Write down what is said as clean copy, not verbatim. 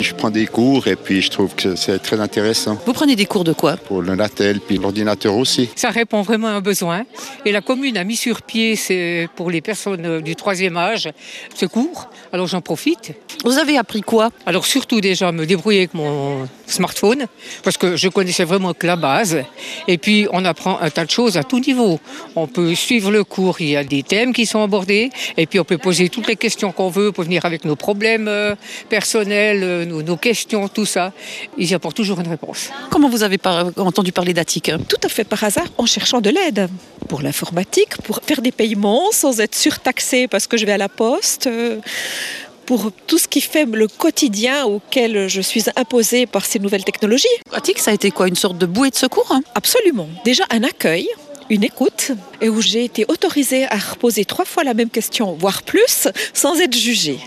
je prends des cours et puis je trouve que c'est très intéressant. Vous prenez des cours de quoi? Pour le Natel, puis l'ordinateur aussi. Ça répond vraiment à un besoin. Et la commune a mis sur pied, c'est pour les personnes du 3e âge, ce cours. Alors j'en profite. Vous avez appris quoi? Alors surtout déjà me débrouiller avec mon smartphone, parce que je connaissais vraiment que la base. Et puis on apprend un tas de choses à tout niveau. On peut suivre le cours, il y a des thèmes qui sont abordés, et puis on peut poser toutes les questions qu'on veut, on peut venir avec nos problèmes personnels, nos questions, tout ça. Ils y apportent toujours une réponse. Comment vous avez entendu parler d'Attic? Tout à fait par hasard, en cherchant de l'aide pour l'informatique, pour faire des paiements sans être surtaxé parce que je vais à la poste, pour tout ce qui fait le quotidien auquel je suis imposée par ces nouvelles technologies. Attic, ça a été quoi? Une sorte de bouée de secours, hein? Absolument. Déjà un accueil, une écoute, et où j'ai été autorisée à reposer 3 fois la même question, voire plus, sans être jugée.